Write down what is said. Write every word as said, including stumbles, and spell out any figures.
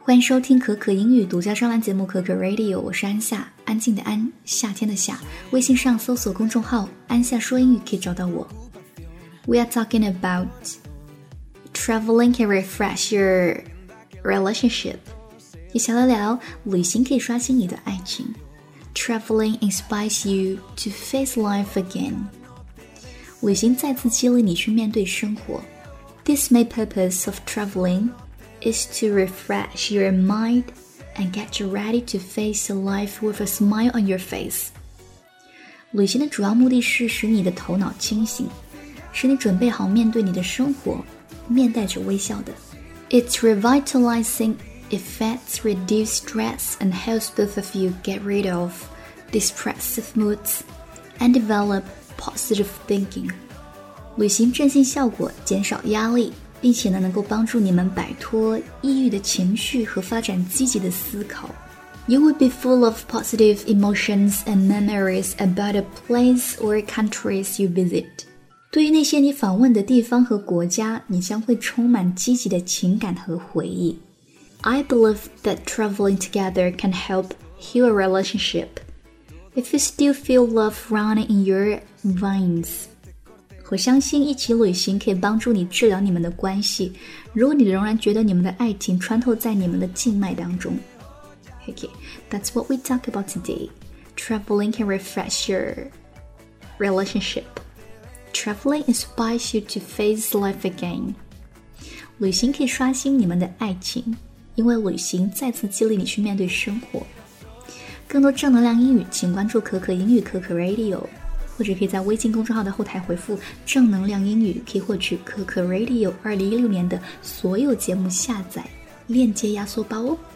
欢迎收听可可英语独家专栏节目可可 Radio， 我是安夏，安静的安，夏天的夏。微信上搜索公众号安夏说英语可以找到我。We are talking about traveling can refresh your relationship， 也想聊聊旅行可以刷新你的爱情。Traveling inspires you to face life again， 旅行再次激励你去面对生活。This main purpose of traveling is to refresh your mind and get you ready to face life with a smile on your face. 旅行的主要目的是使你的头脑清醒，使你准备好面对你的生活，面带着微笑的。Its revitalizing effects reduce stress and helps both of you get rid of depressive moods and develop positive thinking. 旅行振兴效果减少压力，并且呢，能够帮助你们摆脱抑郁的情绪和发展积极的思考。You will be full of positive emotions and memories about a place or countries you visit. 对于那些你访问的地方和国家，你将会充满积极的情感和回忆。I believe that traveling together can help heal a relationship. If you still feel love running in your veins,我相信一起旅行可以帮助你治疗你们的关系，如果你仍然觉得你们的爱情穿透在你们的静脉当中。Okay, that's what we talk about today. Traveling can refresh your relationship. Traveling inspires you to face life again. 旅行可以刷新你们的爱情，因为旅行再次激励你去面对生活。更多正能量英语，请关注可可英语可可 Radio，或者可以在微信公众号的后台回复正能量英语，可以获取可可 Radio 二零一六年的所有节目下载链接压缩包哦。